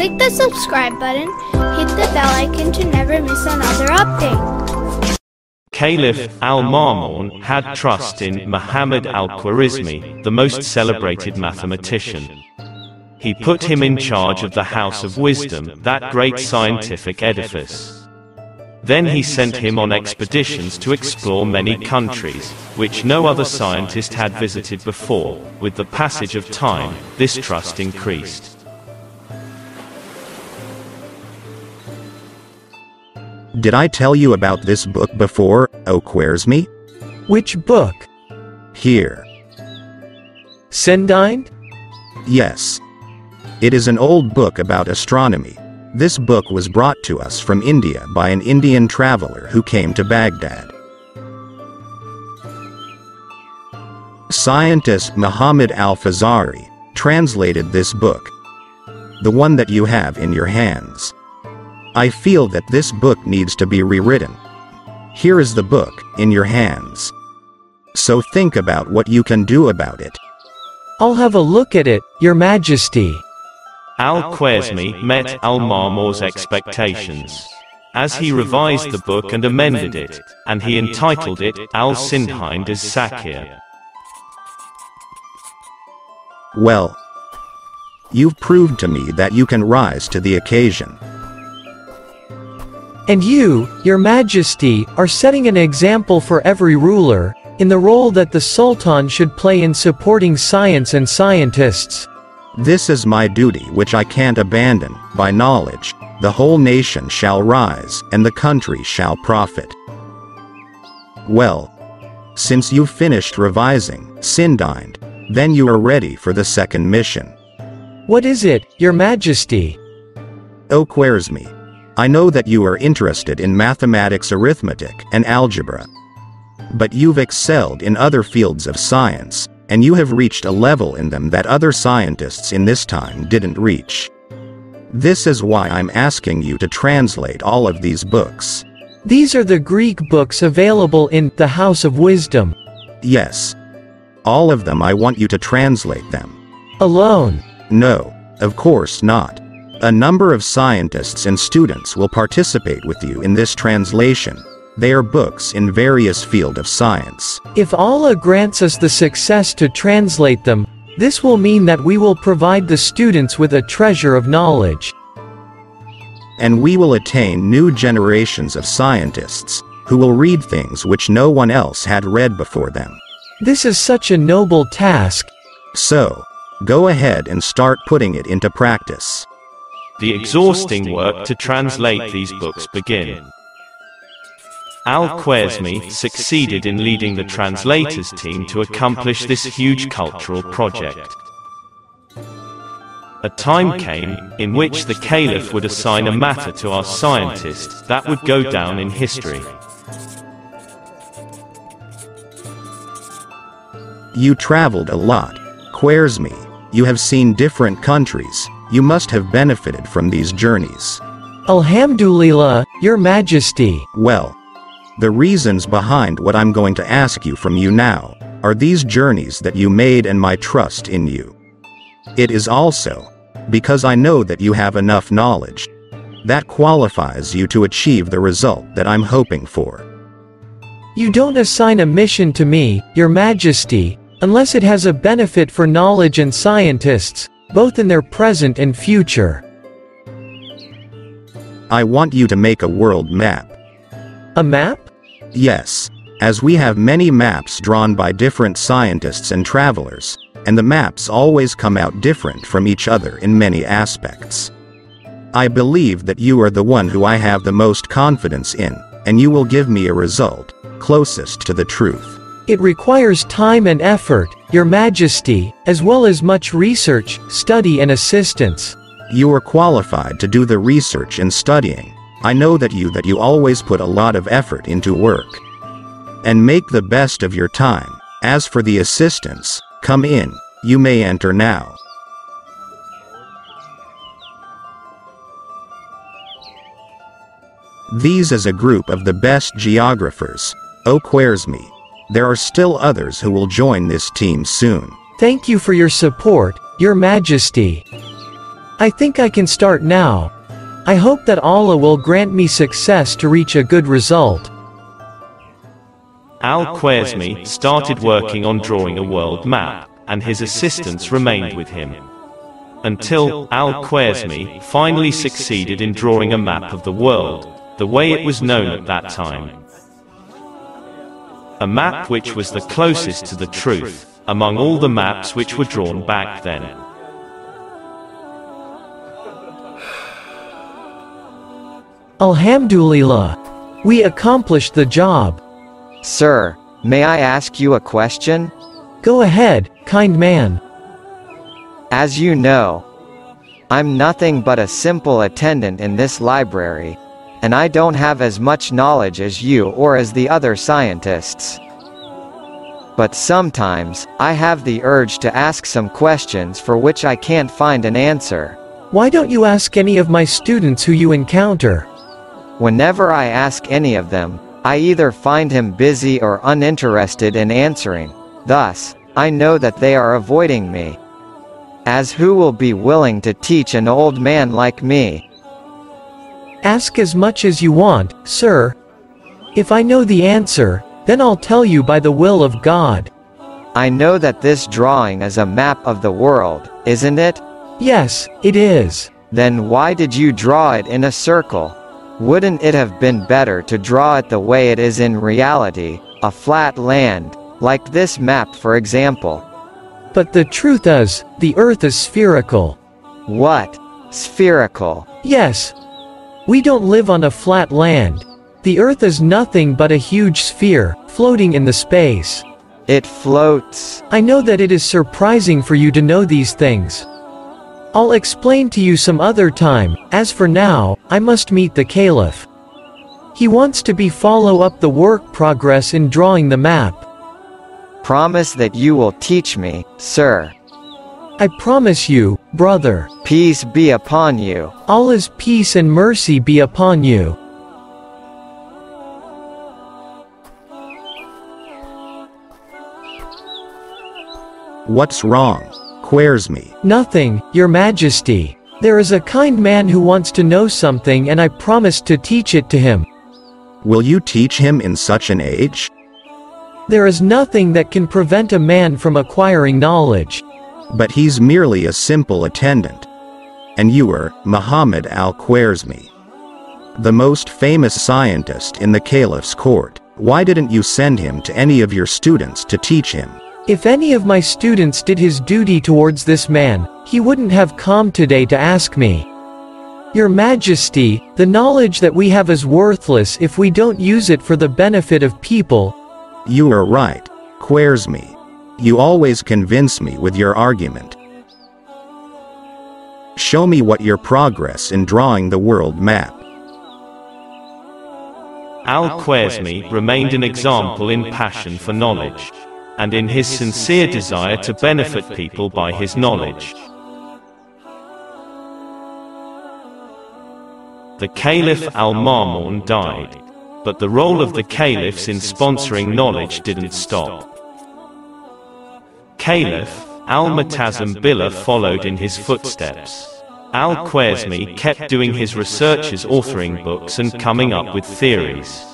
Click the subscribe button, hit the bell icon to never miss another update. Caliph al-Ma'mun had trust in Muhammad al-Khwarizmi, the most celebrated mathematician. He put him in charge of the House of Wisdom, that great scientific edifice. Then he sent him on expeditions to explore many countries, which no other scientist had visited before. With the passage of time, this trust increased. Did I tell you about this book before, O Khwarizmi? Which book? Here. Sindind? Yes. It is an old book about astronomy. This book was brought to us from India by an Indian traveler who came to Baghdad. Scientist Muhammad al-Fazari translated this book, the one that you have in your hands. I feel that this book needs to be rewritten. Here is the book, in your hands. So think about what you can do about it. I'll have a look at it, Your Majesty. Al-Khwarizmi met al-Ma'mun's expectations, as he revised the book and amended it, and he entitled it Al-Sindind as-Sakir. Well, you've proved to me that you can rise to the occasion. And you, Your Majesty, are setting an example for every ruler, in the role that the Sultan should play in supporting science and scientists. This is my duty which I can't abandon. By knowledge, the whole nation shall rise, and the country shall profit. Well, since you've finished revising Sindind, then you are ready for the second mission. What is it, Your Majesty? O Khwarizmi, I know that you are interested in mathematics, arithmetic, and algebra. But you've excelled in other fields of science, and you have reached a level in them that other scientists in this time didn't reach. This is why I'm asking you to translate all of these books. These are the Greek books available in the House of Wisdom. Yes. All of them. I want you to translate them. Alone? No, of course not. A number of scientists and students will participate with you in this translation. They are books in various fields of science. If Allah grants us the success to translate them, this will mean that we will provide the students with a treasure of knowledge. And we will attain new generations of scientists, who will read things which no one else had read before them. This is such a noble task. So, go ahead and start putting it into practice. The exhausting work to translate these books began. Al-Khwarizmi succeeded in leading the translators team to accomplish this huge cultural project. A time came in which the Caliph would assign a matter to our scientists that would go down in history. You traveled a lot, Khwarizmi. You have seen different countries. You must have benefited from these journeys. Alhamdulillah, Your Majesty. Well, the reasons behind what I'm going to ask you from you now are these journeys that you made and my trust in you. It is also because I know that you have enough knowledge that qualifies you to achieve the result that I'm hoping for. You don't assign a mission to me, Your Majesty, unless it has a benefit for knowledge and scientists, both in their present and future. I want you to make a world map. A map? Yes, as we have many maps drawn by different scientists and travelers, and the maps always come out different from each other in many aspects. I believe that you are the one who I have the most confidence in, and you will give me a result closest to the truth. It requires time and effort, Your Majesty, as well as much research, study and assistance. You are qualified to do the research and studying. I know that you always put a lot of effort into work. And make the best of your time. As for the assistance, come in, you may enter now. These is a group of the best geographers, O Khwarizmi. There are still others who will join this team soon. Thank you for your support, Your Majesty. I think I can start now. I hope that Allah will grant me success to reach a good result. Al-Khwarizmi started working on drawing a world map, and his assistants remained with him. Until Al-Khwarizmi finally succeeded in drawing a map of the world, the way it was known at that time. A map which was the closest to the truth, among all the maps which were drawn back then. Alhamdulillah. We accomplished the job. Sir, may I ask you a question? Go ahead, kind man. As you know, I'm nothing but a simple attendant in this library, and I don't have as much knowledge as you or as the other scientists. But sometimes, I have the urge to ask some questions for which I can't find an answer. Why don't you ask any of my students who you encounter? Whenever I ask any of them, I either find him busy or uninterested in answering. Thus, I know that they are avoiding me. As who will be willing to teach an old man like me? Ask as much as you want, sir. If I know the answer, then I'll tell you by the will of God. I know that this drawing is a map of the world, isn't it? Yes, it is. Then why did you draw it in a circle? Wouldn't it have been better to draw it the way it is in reality, a flat land, like this map for example? But the truth is, the earth is spherical. What? Spherical? Yes. We don't live on a flat land. The earth is nothing but a huge sphere, floating in the space. It floats. I know that it is surprising for you to know these things. I'll explain to you some other time. As for now, I must meet the Caliph. He wants to follow up the work progress in drawing the map. Promise that you will teach me, sir. I promise you, brother. Peace be upon you. Allah's peace and mercy be upon you. What's wrong, Khwarizmi? Nothing, Your Majesty. There is a kind man who wants to know something and I promised to teach it to him. Will you teach him in such an age? There is nothing that can prevent a man from acquiring knowledge. But he's merely a simple attendant. And you are Muhammad al-Khwarizmi, the most famous scientist in the Caliph's court. Why didn't you send him to any of your students to teach him? If any of my students did his duty towards this man, he wouldn't have come today to ask me. Your Majesty, the knowledge that we have is worthless if we don't use it for the benefit of people. You are right, Khwarizmi. You always convince me with your argument. Show me what your progress in drawing the world map. Al-Khwarizmi remained an example in passion for knowledge, and in his sincere desire to benefit people by his knowledge. The Caliph Al-Ma'mun died, but the role of the caliphs in sponsoring knowledge didn't stop. Caliph Al-Mu'tasim Billah followed in his footsteps. Al-Khwarizmi kept doing his researches, authoring books and coming up with theories.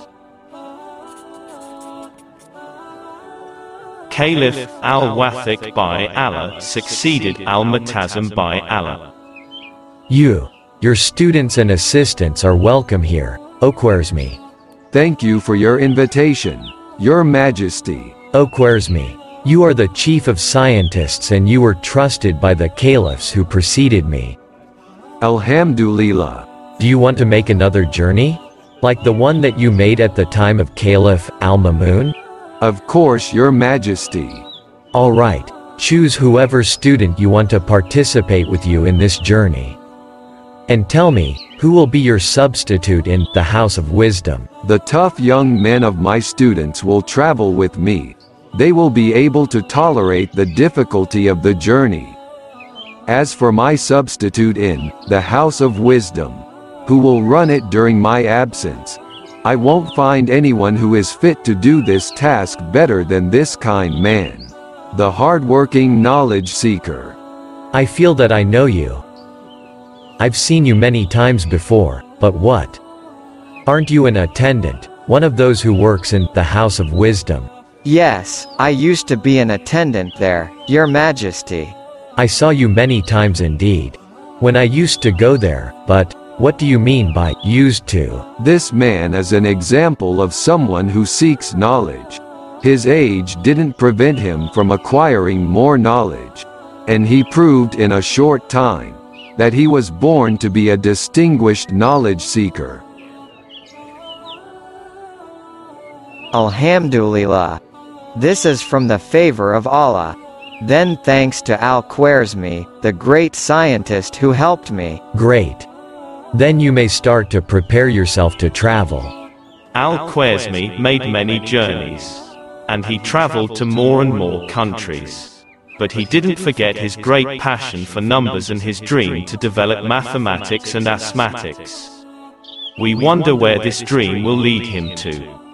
Caliph Al-Wathiq by Allah succeeded Al-Mu'tasim by Allah. Your students and assistants are welcome here, O Khwarizmi. Thank you for your invitation, Your Majesty. O Khwarizmi, you are the chief of scientists and you were trusted by the caliphs who preceded me. Alhamdulillah. Do you want to make another journey? Like the one that you made at the time of Caliph Al-Ma'mun? Of course, Your Majesty. All right, choose whoever student you want to participate with you in this journey. And tell me, who will be your substitute in the House of Wisdom? The tough young men of my students will travel with me. They will be able to tolerate the difficulty of the journey. As for my substitute in the House of Wisdom, who will run it during my absence, I won't find anyone who is fit to do this task better than this kind man, the hard-working knowledge seeker. I feel that I know you. I've seen you many times before, but what? Aren't you an attendant, one of those who works in the House of Wisdom? Yes, I used to be an attendant there, Your Majesty. I saw you many times indeed. When I used to go there, but what do you mean by used to? This man is an example of someone who seeks knowledge. His age didn't prevent him from acquiring more knowledge. And he proved in a short time that he was born to be a distinguished knowledge seeker. Alhamdulillah. This is from the favor of Allah. Then thanks to Al-Khwarizmi, the great scientist who helped me. Great. Then you may start to prepare yourself to travel. Al-Khwarizmi made many journeys, and he traveled to more and more countries. But he didn't forget his great passion for numbers and his dream to develop mathematics and asthmatics. We wonder where this dream will lead him to.